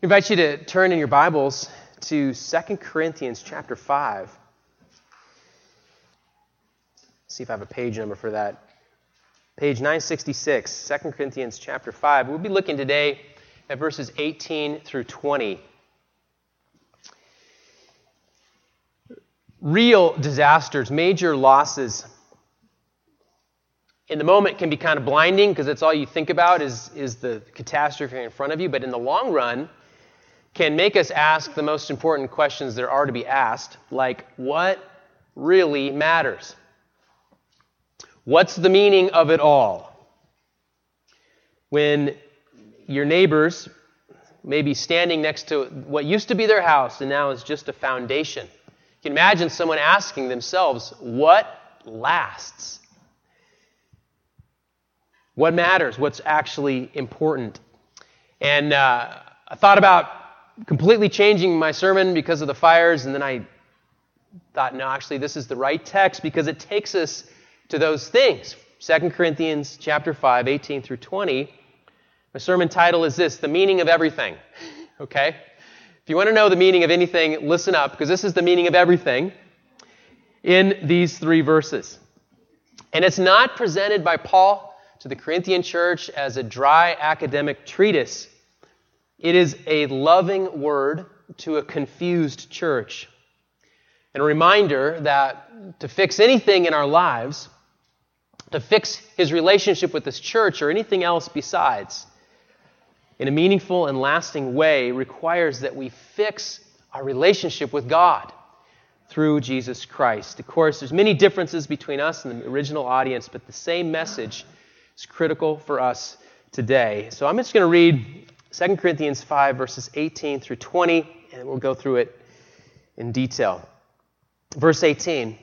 I invite you to turn in your Bibles to 2 Corinthians chapter 5. See if I have a page number for that. Page 966, 2 Corinthians chapter 5. We'll be looking today at verses 18 through 20. Real disasters, major losses, in the moment can be kind of blinding because that's all you think about is the catastrophe in front of you. But in the long run, can make us ask the most important questions there are to be asked, like, what really matters? What's the meaning of it all? When your neighbors may be standing next to what used to be their house and now is just a foundation. You can imagine someone asking themselves, what lasts? What matters? What's actually important? And I thought about completely changing my sermon because of the fires, and then I thought, no, actually, this is the right text because it takes us to those things. 2 Corinthians chapter 5, 18 through 20. My sermon title is this, The Meaning of Everything. Okay? If you want to know the meaning of anything, listen up, because this is the meaning of everything in these three verses. And it's not presented by Paul to the Corinthian church as a dry academic treatise. It is a loving word to a confused church. And a reminder that to fix anything in our lives, to fix his relationship with this church or anything else besides, in a meaningful and lasting way, requires that we fix our relationship with God through Jesus Christ. Of course, there's many differences between us and the original audience, but the same message is critical for us today. So I'm just going to read 2 Corinthians 5, verses 18 through 20, and we'll go through it in detail. Verse 18.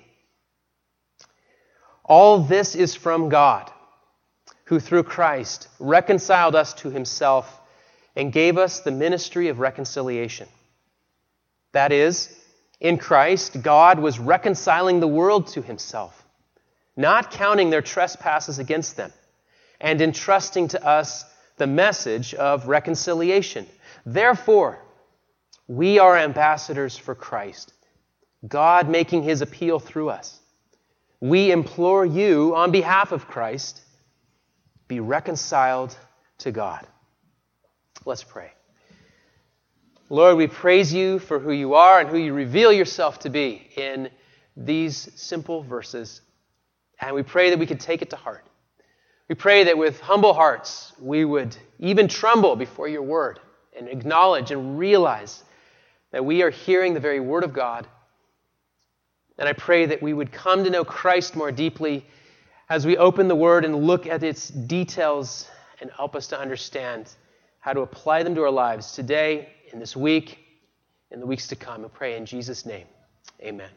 All this is from God, who through Christ reconciled us to himself and gave us the ministry of reconciliation. That is, in Christ, God was reconciling the world to himself, not counting their trespasses against them, and entrusting to us the message of reconciliation. Therefore, we are ambassadors for Christ, God making his appeal through us. We implore you on behalf of Christ, be reconciled to God. Let's pray. Lord, we praise you for who you are and who you reveal yourself to be in these simple verses. And we pray that we could take it to heart. We pray that with humble hearts, we would even tremble before your word and acknowledge and realize that we are hearing the very word of God. And I pray that we would come to know Christ more deeply as we open the word and look at its details and help us to understand how to apply them to our lives today, in this week, in the weeks to come. I pray in Jesus' name. Amen.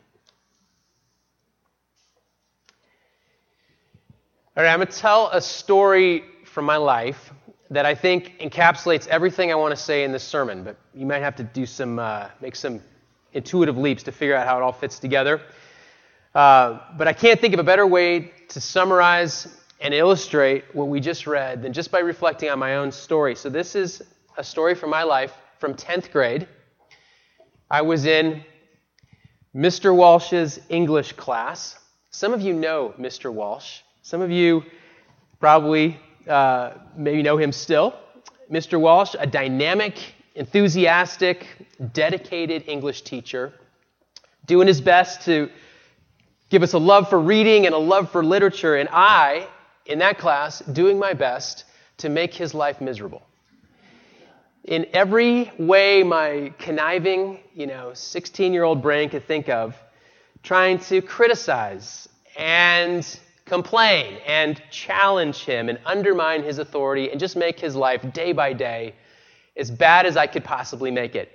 All right, I'm going to tell a story from my life that I think encapsulates everything I want to say in this sermon, but you might have to do make some intuitive leaps to figure out how it all fits together. But I can't think of a better way to summarize and illustrate what we just read than just by reflecting on my own story. So this is a story from my life from 10th grade. I was in Mr. Walsh's English class. Some of you know Mr. Walsh. Some of you probably maybe know him still. Mr. Walsh, a dynamic, enthusiastic, dedicated English teacher, doing his best to give us a love for reading and a love for literature, and I, in that class, doing my best to make his life miserable. In every way my conniving, 16-year-old brain could think of, trying to criticize and complain and challenge him and undermine his authority and just make his life day by day as bad as I could possibly make it.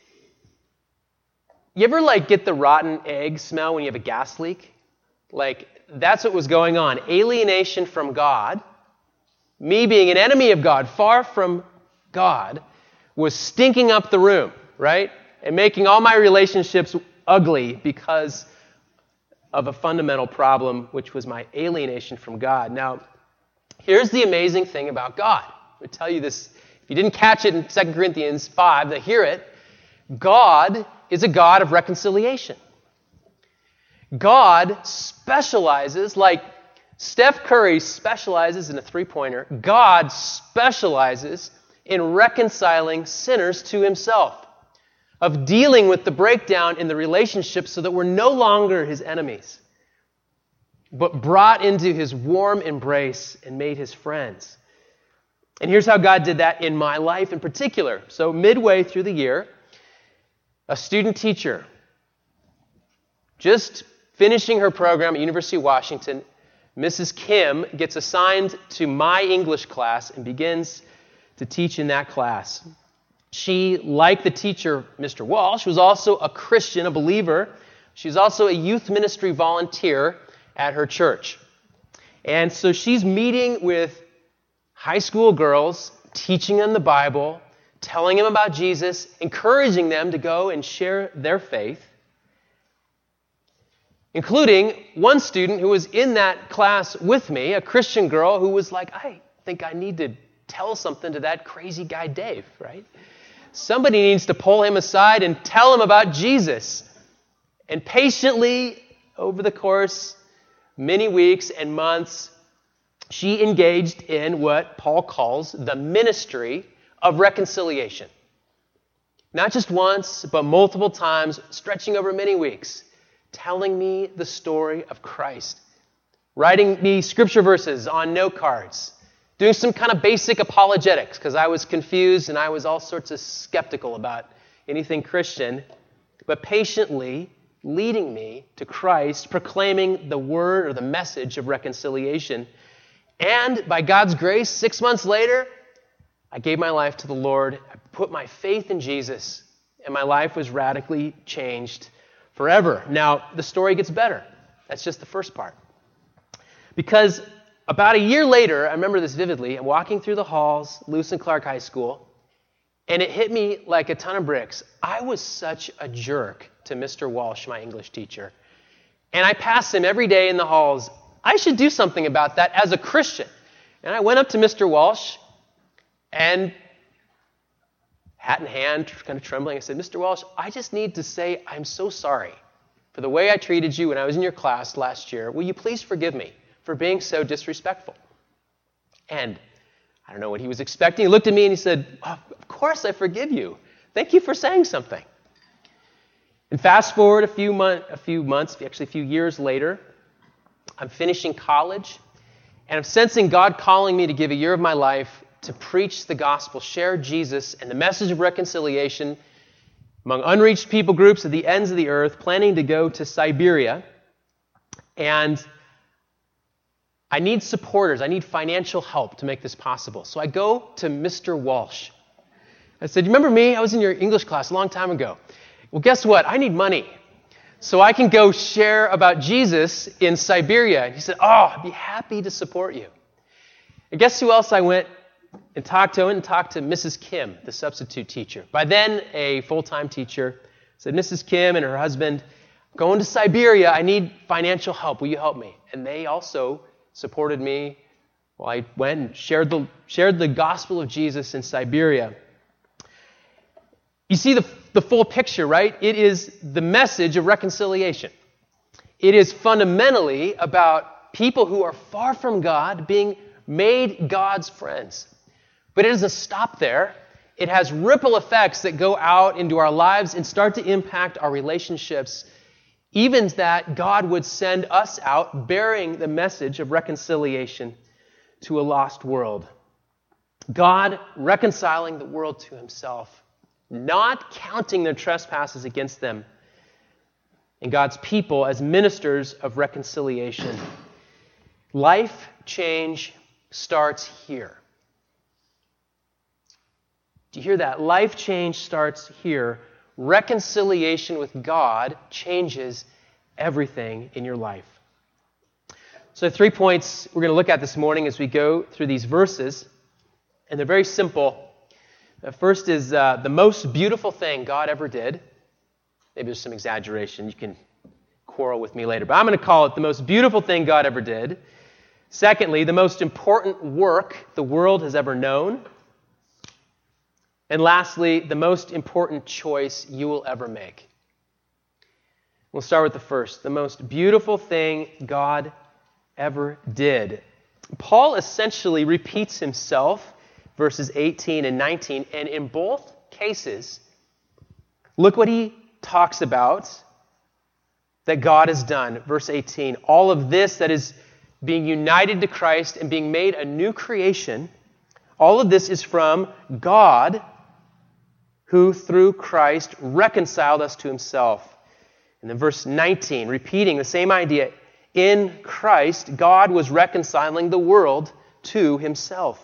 You ever get the rotten egg smell when you have a gas leak? That's what was going on. Alienation from God, me being an enemy of God, far from God, was stinking up the room, right? And making all my relationships ugly because of a fundamental problem, which was my alienation from God. Now, here's the amazing thing about God. I tell you this, if you didn't catch it in 2 Corinthians 5, then hear it. God is a God of reconciliation. God specializes, like Steph Curry specializes in a three-pointer, God specializes in reconciling sinners to himself, of dealing with the breakdown in the relationship so that we're no longer his enemies, but brought into his warm embrace and made his friends. And here's how God did that in my life in particular. So midway through the year, a student teacher, just finishing her program at University of Washington, Mrs. Kim gets assigned to my English class and begins to teach in that class. She, like the teacher, Mr. Walsh, was also a Christian, a believer. She was also a youth ministry volunteer at her church. And so she's meeting with high school girls, teaching them the Bible, telling them about Jesus, encouraging them to go and share their faith, including one student who was in that class with me, a Christian girl who was like, I think I need to tell something to that crazy guy Dave, right? Somebody needs to pull him aside and tell him about Jesus. And patiently, over the course, many weeks and months, she engaged in what Paul calls the ministry of reconciliation. Not just once, but multiple times, stretching over many weeks, telling me the story of Christ, writing me scripture verses on note cards, doing some kind of basic apologetics because I was confused and I was all sorts of skeptical about anything Christian, but patiently leading me to Christ, proclaiming the word or the message of reconciliation. And by God's grace, 6 months later, I gave my life to the Lord. I put my faith in Jesus, and my life was radically changed forever. Now, the story gets better. That's just the first part. Because about a year later, I remember this vividly, I'm walking through the halls, Lewis and Clark High School, and it hit me like a ton of bricks. I was such a jerk to Mr. Walsh, my English teacher. And I passed him every day in the halls. I should do something about that as a Christian. And I went up to Mr. Walsh, and hat in hand, kind of trembling, I said, Mr. Walsh, I just need to say I'm so sorry for the way I treated you when I was in your class last year. Will you please forgive me for being so disrespectful? And I don't know what he was expecting. He looked at me and he said, of course I forgive you. Thank you for saying something. And fast forward a few years later, I'm finishing college, and I'm sensing God calling me to give a year of my life to preach the gospel, share Jesus and the message of reconciliation among unreached people groups at the ends of the earth, planning to go to Siberia. And I need supporters. I need financial help to make this possible. So I go to Mr. Walsh. I said, you remember me? I was in your English class a long time ago. Well, guess what? I need money so I can go share about Jesus in Siberia. And he said, I'd be happy to support you. And guess who else I went and talked to Mrs. Kim, the substitute teacher. By then, a full-time teacher. Said, Mrs. Kim and her husband, going to Siberia, I need financial help. Will you help me? And they also supported me while I went and shared the gospel of Jesus in Siberia. You see the full picture, right? It is the message of reconciliation. It is fundamentally about people who are far from God being made God's friends. But it doesn't stop there. It has ripple effects that go out into our lives and start to impact our relationships, even that God would send us out bearing the message of reconciliation to a lost world. God reconciling the world to himself, not counting their trespasses against them, and God's people as ministers of reconciliation. Life change starts here. Do you hear that? Life change starts here. Reconciliation with God changes everything in your life. So 3 points we're going to look at this morning as we go through these verses, and they're very simple. The first is the most beautiful thing God ever did. Maybe there's some exaggeration. You can quarrel with me later, but I'm going to call it the most beautiful thing God ever did. Secondly, the most important work the world has ever known. And lastly, the most important choice you will ever make. We'll start with the first. The most beautiful thing God ever did. Paul essentially repeats himself, verses 18 and 19, and in both cases, look what he talks about that God has done. Verse 18, all of this that is being united to Christ and being made a new creation, all of this is from God, who through Christ reconciled us to himself. And then verse 19, repeating the same idea, in Christ, God was reconciling the world to himself.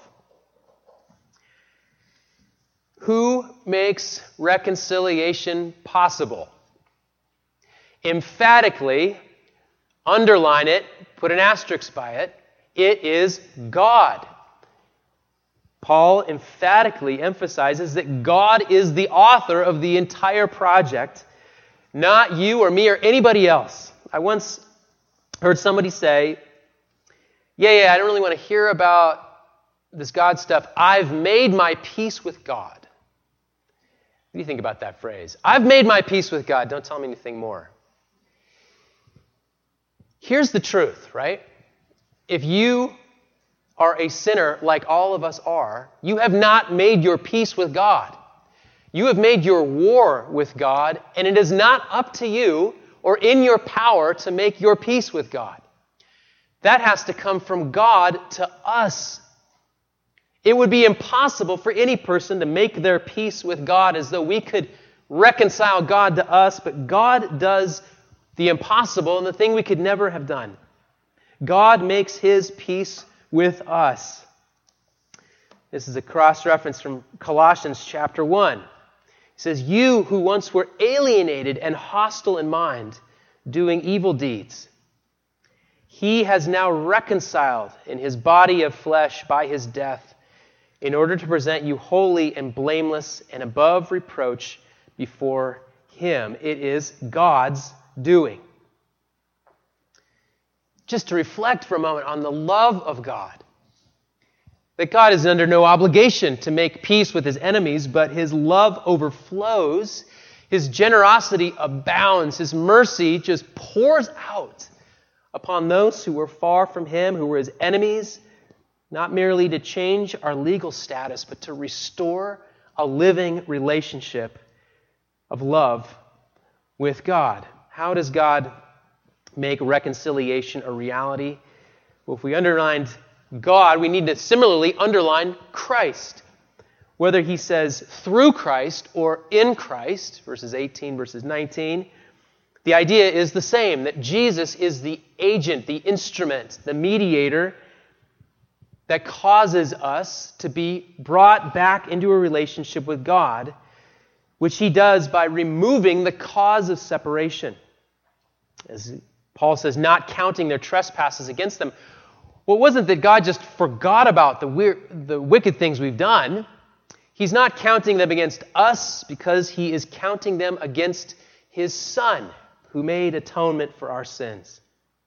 Who makes reconciliation possible? Emphatically, underline it, put an asterisk by it, it is God. Paul emphatically emphasizes that God is the author of the entire project, not you or me or anybody else. I once heard somebody say, yeah, I don't really want to hear about this God stuff. I've made my peace with God. What do you think about that phrase? I've made my peace with God. Don't tell me anything more. Here's the truth, right? If you are a sinner like all of us are, you have not made your peace with God. You have made your war with God, and it is not up to you or in your power to make your peace with God. That has to come from God to us. It would be impossible for any person to make their peace with God as though we could reconcile God to us, but God does the impossible and the thing we could never have done. God makes his peace with us. This is a cross-reference from Colossians chapter 1. It says, you who once were alienated and hostile in mind, doing evil deeds, he has now reconciled in his body of flesh by his death, in order to present you holy and blameless and above reproach before him. It is God's doing. Just to reflect for a moment on the love of God. That God is under no obligation to make peace with his enemies, but his love overflows, his generosity abounds, his mercy just pours out upon those who were far from him, who were his enemies, not merely to change our legal status, but to restore a living relationship of love with God. How does God make reconciliation a reality? Well, if we underlined God, we need to similarly underline Christ. Whether he says through Christ or in Christ, verses 18, verses 19, the idea is the same, that Jesus is the agent, the instrument, the mediator that causes us to be brought back into a relationship with God, which he does by removing the cause of separation. As Paul says, not counting their trespasses against them. Well, it wasn't that God just forgot about the wicked things we've done. He's not counting them against us because he is counting them against his Son, who made atonement for our sins.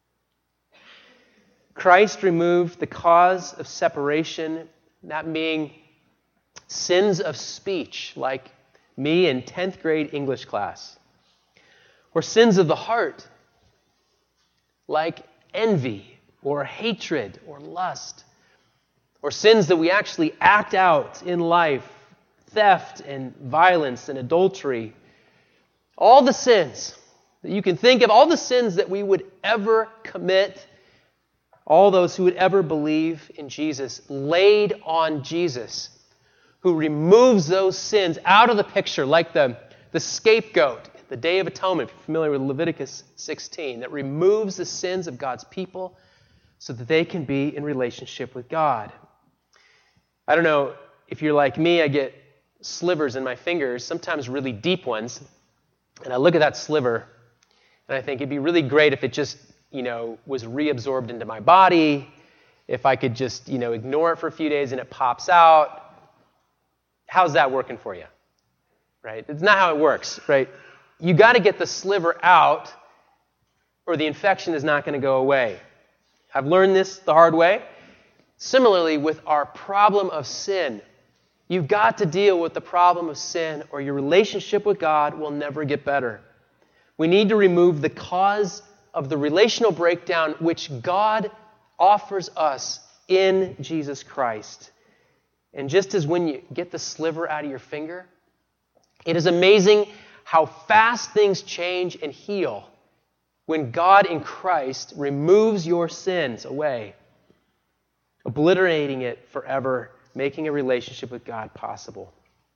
Christ removed the cause of separation, that being sins of speech, like me in 10th grade English class, or sins of the heart, like envy or hatred or lust, or sins that we actually act out in life, theft and violence and adultery. All the sins that you can think of, all the sins that we would ever commit, all those who would ever believe in Jesus, laid on Jesus, who removes those sins out of the picture like the scapegoat, the Day of Atonement, if you're familiar with Leviticus 16, that removes the sins of God's people so that they can be in relationship with God. I don't know if you're like me, I get slivers in my fingers, sometimes really deep ones, and I look at that sliver and I think it'd be really great if it just was reabsorbed into my body, if I could just, ignore it for a few days and it pops out. How's that working for you? Right? It's not how it works, right? You got to get the sliver out or the infection is not going to go away. I've learned this the hard way. Similarly, with our problem of sin, You've got to deal with the problem of sin, or your relationship with God will never get better. We need to remove the cause of the relational breakdown which God offers us in Jesus Christ. And just as when you get the sliver out of your finger, it is amazing how fast things change and heal when God in Christ removes your sins away, obliterating it forever, making a relationship with God possible.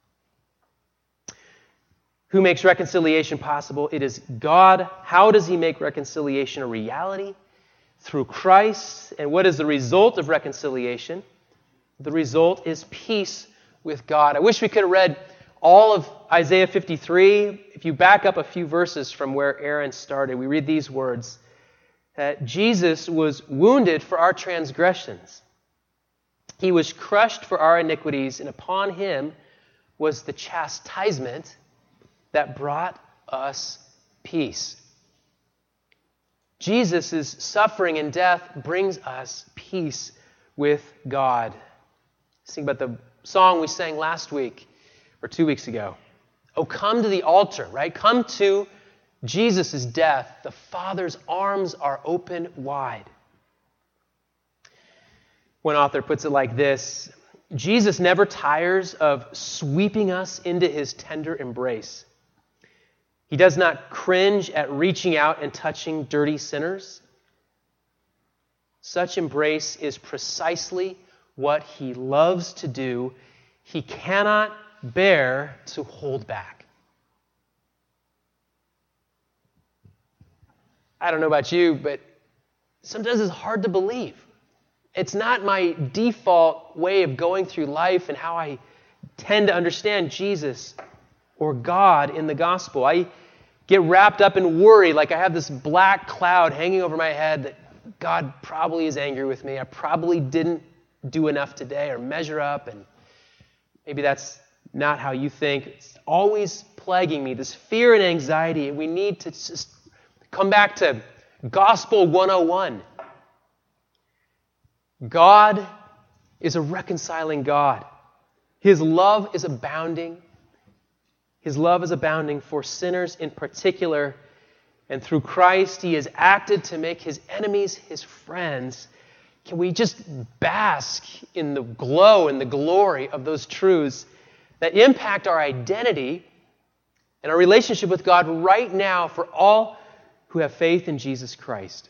Who makes reconciliation possible? It is God. How does He make reconciliation a reality? Through Christ. And what is the result of reconciliation? The result is peace with God. I wish we could have read all of Isaiah 53. If you back up a few verses from where Aaron started, we read these words, that Jesus was wounded for our transgressions. He was crushed for our iniquities, and upon Him was the chastisement that brought us peace. Jesus' suffering and death brings us peace with God. Think about the song we sang last week or 2 weeks ago. Oh, come to the altar, right? Come to Jesus' death. The Father's arms are open wide. One author puts it like this: Jesus never tires of sweeping us into His tender embrace. He does not cringe at reaching out and touching dirty sinners. Such embrace is precisely what He loves to do. He cannot bear to hold back. I don't know about you, but sometimes it's hard to believe. It's not my default way of going through life and how I tend to understand Jesus or God in the gospel. I get wrapped up in worry, like I have this black cloud hanging over my head that God probably is angry with me. I probably didn't do enough today or measure up, and maybe that's not how you think. It's always plaguing me, this fear and anxiety, and we need to just come back to Gospel 101. God is a reconciling God. His love is abounding. His love is abounding for sinners in particular, and through Christ He has acted to make His enemies His friends. Can we just bask in the glow and the glory of those truths that impact our identity and our relationship with God right now for all who have faith in Jesus Christ?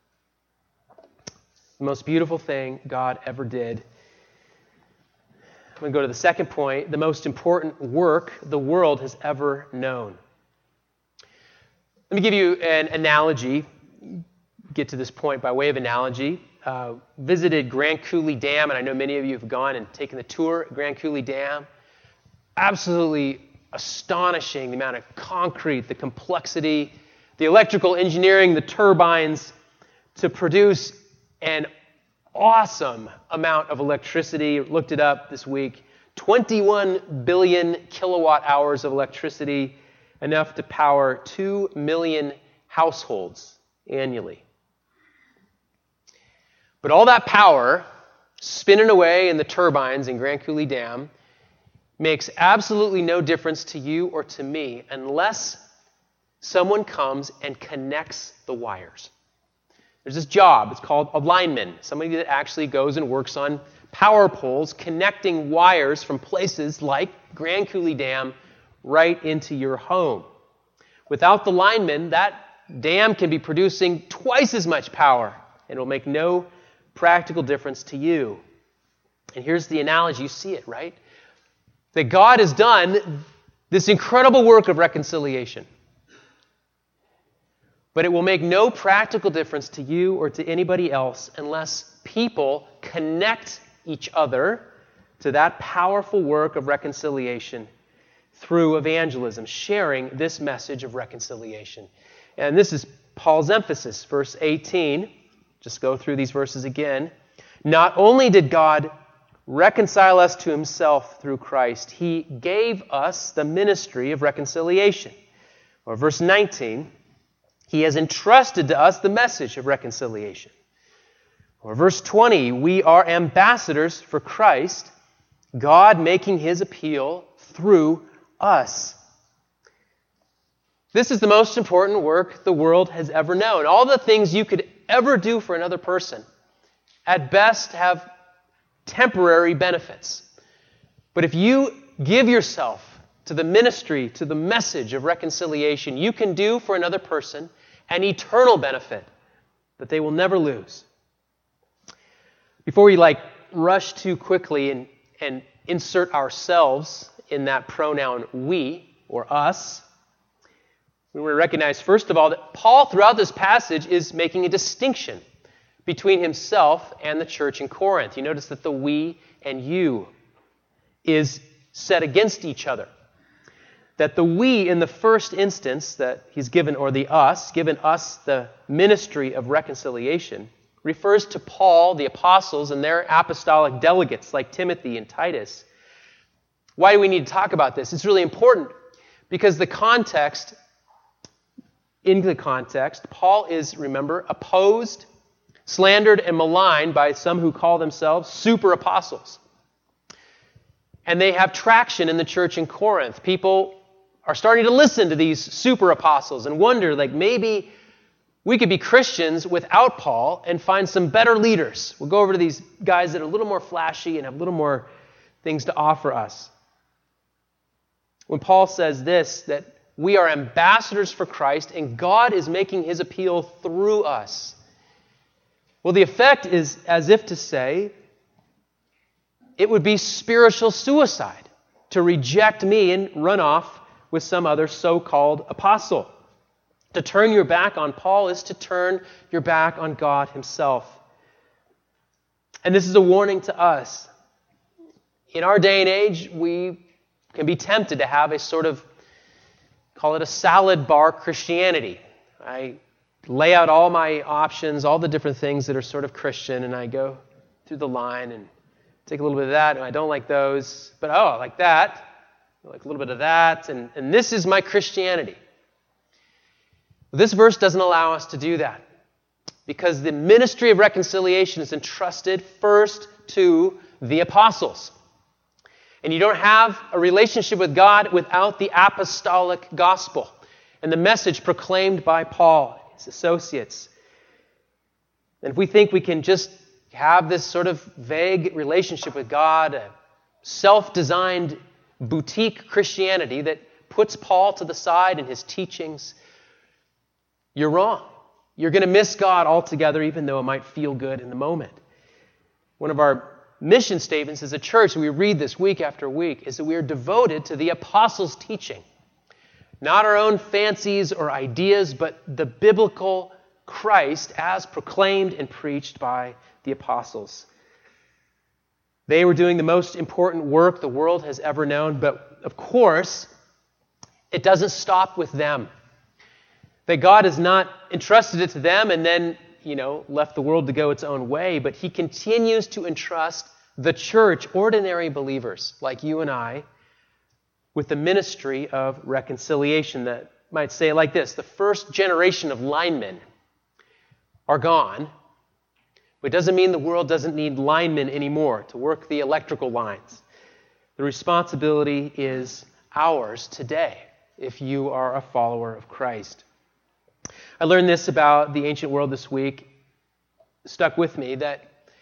The most beautiful thing God ever did. I'm going to go to the second point, the most important work the world has ever known. Let me give you an analogy. Get to this point by way of analogy. Visited Grand Coulee Dam, and I know many of you have gone and taken the tour at Grand Coulee Dam. Absolutely astonishing, the amount of concrete, the complexity, the electrical engineering, the turbines to produce an awesome amount of electricity. Looked it up this week. 21 billion kilowatt hours of electricity, enough to power 2 million households annually. But all that power spinning away in the turbines in Grand Coulee Dam makes absolutely no difference to you or to me unless someone comes and connects the wires. There's this job, it's called a lineman, somebody that actually goes and works on power poles, connecting wires from places like Grand Coulee Dam right into your home. Without the lineman, that dam can be producing twice as much power, and it will make no practical difference to you. And here's the analogy, you see it, right? That God has done this incredible work of reconciliation. But it will make no practical difference to you or to anybody else unless people connect each other to that powerful work of reconciliation through evangelism, sharing this message of reconciliation. And this is Paul's emphasis, verse 18. Just go through these verses again. Not only did God reconcile us to Himself through Christ, He gave us the ministry of reconciliation. Or verse 19, He has entrusted to us the message of reconciliation. Or verse 20, we are ambassadors for Christ, God making his appeal through us. This is the most important work the world has ever known. All the things you could ever do for another person, at best, have temporary benefits. But if you give yourself to the ministry, to the message of reconciliation, you can do for another person an eternal benefit that they will never lose. Before we rush too quickly and insert ourselves in that pronoun we or us, we want to recognize, first of all, that Paul, throughout this passage, is making a distinction between himself and the church in Corinth. You notice that the we and you is set against each other. That the we in the first instance that he's given, or the us, given us the ministry of reconciliation, refers to Paul, the apostles, and their apostolic delegates like Timothy and Titus. Why do we need to talk about this? It's really important because in the context, Paul is, remember, opposed, slandered, and maligned by some who call themselves super apostles. And they have traction in the church in Corinth. People are starting to listen to these super apostles and wonder, maybe we could be Christians without Paul and find some better leaders. We'll go over to these guys that are a little more flashy and have a little more things to offer us. When Paul says this, that we are ambassadors for Christ and God is making his appeal through us. Well, the effect is as if to say, it would be spiritual suicide to reject me and run off with some other so-called apostle. To turn your back on Paul is to turn your back on God himself. And this is a warning to us. In our day and age, we can be tempted to have a sort of, call it a salad bar Christianity. I lay out all my options, all the different things that are sort of Christian, and I go through the line and take a little bit of that, and I don't like those, but I like that. I like a little bit of that, and this is my Christianity. This verse doesn't allow us to do that because the ministry of reconciliation is entrusted first to the apostles. And you don't have a relationship with God without the apostolic gospel and the message proclaimed by Paul and his associates. And if we think we can just have this sort of vague relationship with God, a self-designed boutique Christianity that puts Paul to the side in his teachings, you're wrong. You're going to miss God altogether, even though it might feel good in the moment. One of our mission statements as a church, we read this week after week, is that we are devoted to the apostles' teaching. Not our own fancies or ideas, but the biblical Christ as proclaimed and preached by the apostles. They were doing the most important work the world has ever known, but of course, it doesn't stop with them. That God has not entrusted it to them and then, left the world to go its own way, but he continues to entrust the church, ordinary believers like you and I, with the ministry of reconciliation. That might say it like this: the first generation of linemen are gone, but it doesn't mean the world doesn't need linemen anymore to work the electrical lines. The responsibility is ours today if you are a follower of Christ. I learned this about the ancient world this week. It stuck with me that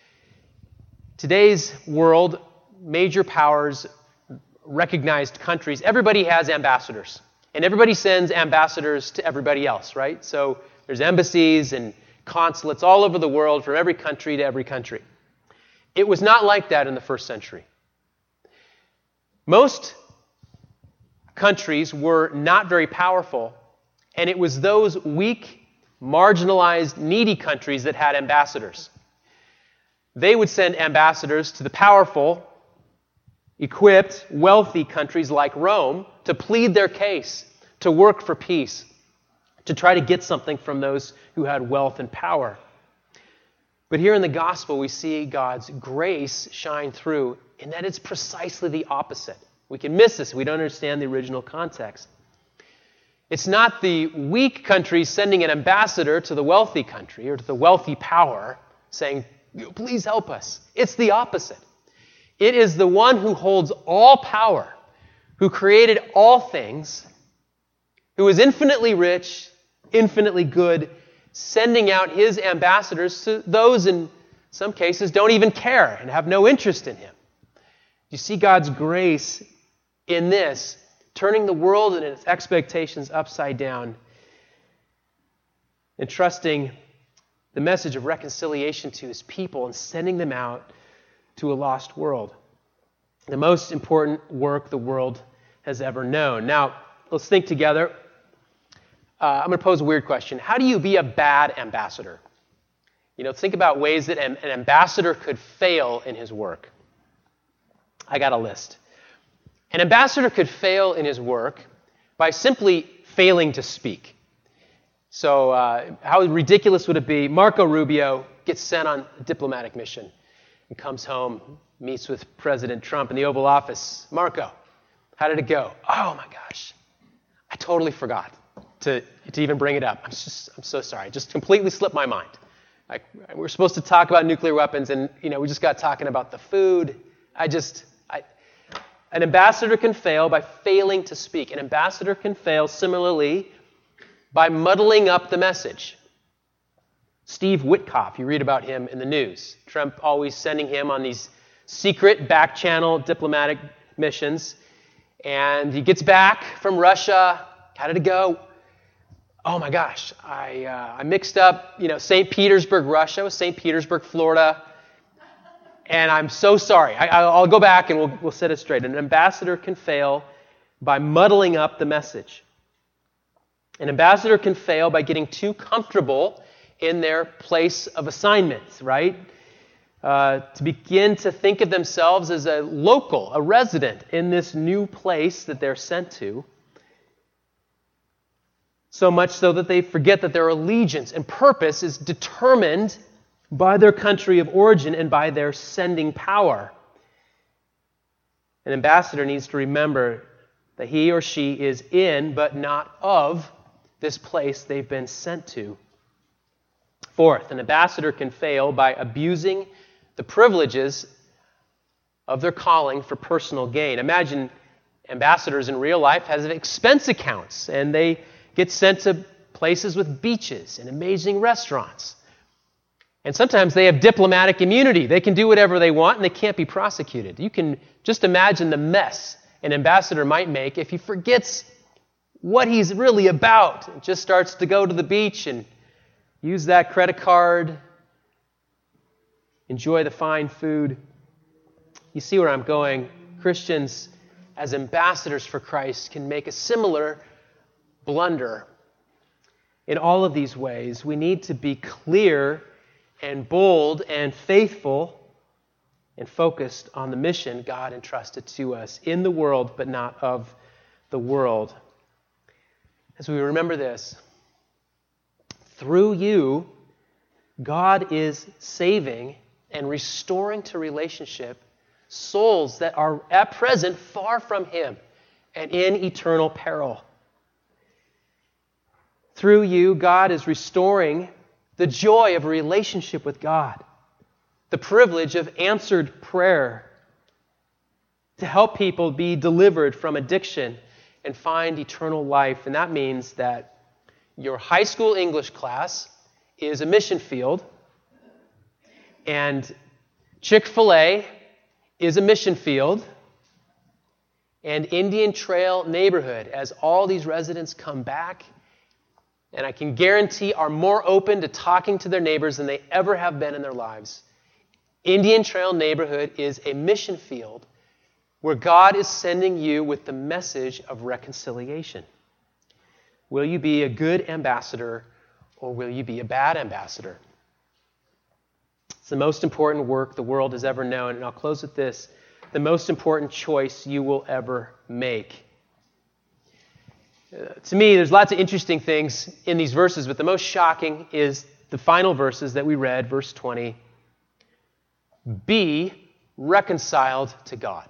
today's world, major powers, recognized countries, everybody has ambassadors. And everybody sends ambassadors to everybody else, right? So there's embassies and consulates all over the world from every country to every country. It was not like that in the first century. Most countries were not very powerful, and it was those weak, marginalized, needy countries that had ambassadors. They would send ambassadors to the powerful, equipped, wealthy countries like Rome to plead their case, to work for peace, to try to get something from those who had wealth and power. But here in the gospel, we see God's grace shine through in that it's precisely the opposite. We can miss this if we don't understand the original context. It's not the weak country sending an ambassador to the wealthy country or to the wealthy power saying, please help us. It's the opposite. It is the one who holds all power, who created all things, who is infinitely rich, infinitely good, sending out his ambassadors to those in some cases don't even care and have no interest in him. You see God's grace in this, turning the world and its expectations upside down, entrusting the message of reconciliation to his people and sending them out to a lost world. The most important work the world has ever known. Now, let's think together. I'm going to pose a weird question. How do you be a bad ambassador? Think about ways that an ambassador could fail in his work. I got a list. An ambassador could fail in his work by simply failing to speak. So how ridiculous would it be? Marco Rubio gets sent on a diplomatic mission and comes home, meets with President Trump in the Oval Office. Marco, how did it go? Oh my gosh, I totally forgot to even bring it up. I'm so sorry. Just completely slipped my mind. We're supposed to talk about nuclear weapons, and we just got talking about the food. An ambassador can fail by failing to speak. An ambassador can fail similarly by muddling up the message. Steve Witkoff, you read about him in the news. Trump always sending him on these secret back-channel diplomatic missions. And he gets back from Russia. How did it go? Oh my gosh, I mixed up, St. Petersburg, Russia with St. Petersburg, Florida. And I'm so sorry. I'll go back and we'll set it straight. An ambassador can fail by muddling up the message. An ambassador can fail by getting too comfortable in their place of assignment, right? To begin to think of themselves as a local, a resident in this new place that they're sent to. So much so that they forget that their allegiance and purpose is determined by their country of origin and by their sending power. An ambassador needs to remember that he or she is in, but not of, this place they've been sent to. Fourth, an ambassador can fail by abusing the privileges of their calling for personal gain. Imagine ambassadors in real life have expense accounts, and they get sent to places with beaches and amazing restaurants. And sometimes they have diplomatic immunity. They can do whatever they want, and they can't be prosecuted. You can just imagine the mess an ambassador might make if he forgets what he's really about and just starts to go to the beach and use that credit card, enjoy the fine food. You see where I'm going. Christians, as ambassadors for Christ, can make a similar blunder. In all of these ways, we need to be clear and bold and faithful and focused on the mission God entrusted to us in the world, but not of the world. As we remember this, through you, God is saving and restoring to relationship souls that are at present far from Him and in eternal peril. Through you, God is restoring the joy of a relationship with God, the privilege of answered prayer, to help people be delivered from addiction and find eternal life. And that means that your high school English class is a mission field, and Chick-fil-A is a mission field, and Indian Trail neighborhood, as all these residents come back, and I can guarantee are more open to talking to their neighbors than they ever have been in their lives. Indian Trail neighborhood is a mission field where God is sending you with the message of reconciliation. Will you be a good ambassador, or will you be a bad ambassador? It's the most important work the world has ever known. And I'll close with this: the most important choice you will ever make. To me, there's lots of interesting things in these verses, but the most shocking is the final verses that we read, verse 20. Be reconciled to God.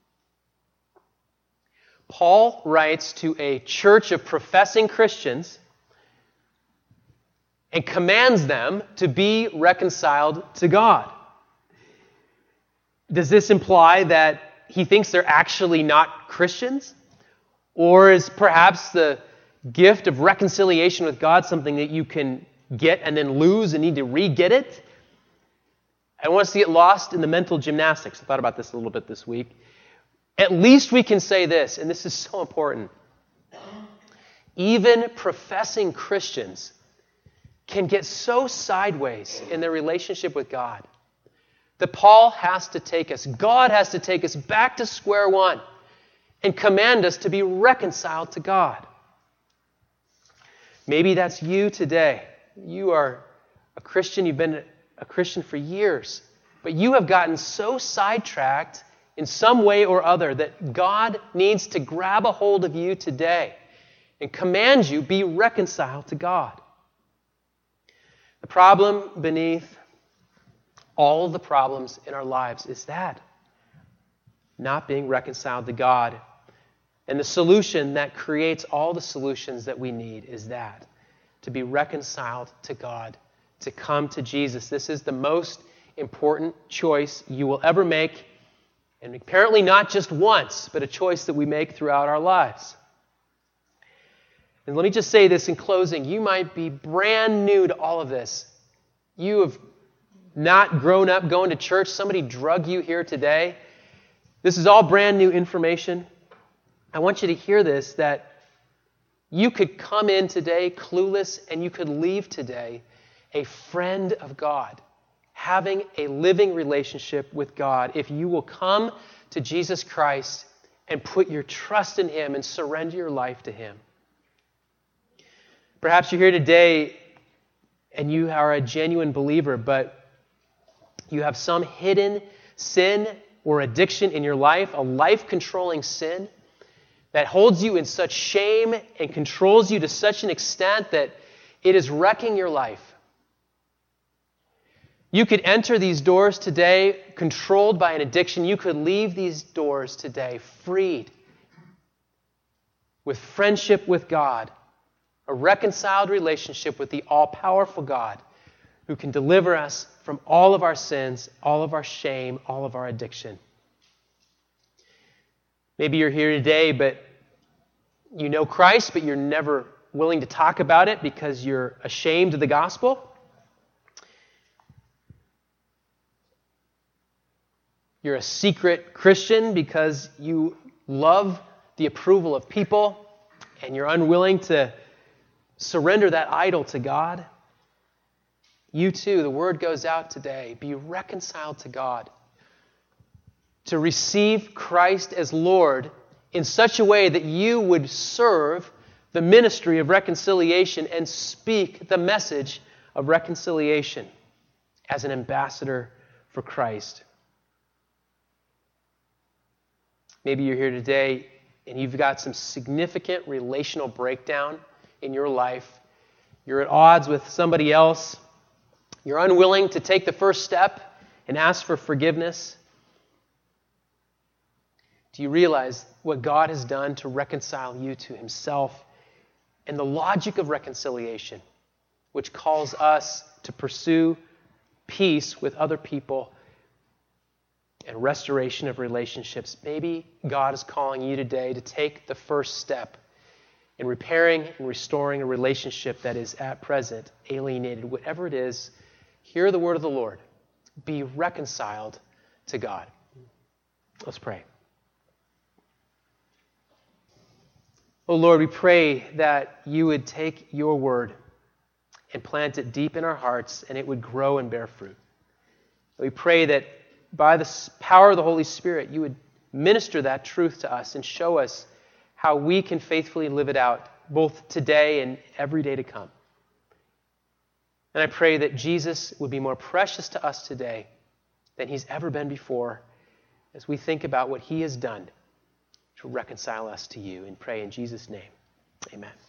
Paul writes to a church of professing Christians and commands them to be reconciled to God. Does this imply that he thinks they're actually not Christians? Or is perhaps the gift of reconciliation with God something that you can get and then lose and need to re-get it? I don't want us to get lost in the mental gymnastics. I thought about this a little bit this week. At least we can say this, and this is so important. Even professing Christians can get so sideways in their relationship with God that God has to take us back to square one and command us to be reconciled to God. Maybe that's you today. You are a Christian, you've been a Christian for years, but you have gotten so sidetracked in some way or other that God needs to grab a hold of you today and command you be reconciled to God. The problem beneath all of the problems in our lives is that, not being reconciled to God. And the solution that creates all the solutions that we need is that, to be reconciled to God, to come to Jesus. This is the most important choice you will ever make, and apparently not just once, but a choice that we make throughout our lives. And let me just say this in closing. You might be brand new to all of this. You have not grown up going to church. Somebody drug you here today. This is all brand new information. I want you to hear this, that you could come in today clueless and you could leave today a friend of God, having a living relationship with God if you will come to Jesus Christ and put your trust in Him and surrender your life to Him. Perhaps you're here today and you are a genuine believer, but you have some hidden sin or addiction in your life, a life-controlling sin that holds you in such shame and controls you to such an extent that it is wrecking your life. You could enter these doors today controlled by an addiction. You could leave these doors today freed with friendship with God, a reconciled relationship with the all-powerful God who can deliver us from all of our sins, all of our shame, all of our addiction. Maybe you're here today, but you know Christ, but you're never willing to talk about it because you're ashamed of the gospel. You're a secret Christian because you love the approval of people and you're unwilling to surrender that idol to God. You too, the word goes out today, be reconciled to God. To receive Christ as Lord in such a way that you would serve the ministry of reconciliation and speak the message of reconciliation as an ambassador for Christ. Maybe you're here today and you've got some significant relational breakdown in your life. You're at odds with somebody else. You're unwilling to take the first step and ask for forgiveness. Do you realize what God has done to reconcile you to Himself and the logic of reconciliation, which calls us to pursue peace with other people and restoration of relationships? Maybe God is calling you today to take the first step in repairing and restoring a relationship that is at present alienated. Whatever it is, hear the word of the Lord. Be reconciled to God. Let's pray. Oh Lord, we pray that you would take your word and plant it deep in our hearts and it would grow and bear fruit. We pray that by the power of the Holy Spirit, you would minister that truth to us and show us how we can faithfully live it out, both today and every day to come. And I pray that Jesus would be more precious to us today than He's ever been before as we think about what He has done to reconcile us to you, and pray in Jesus' name. Amen.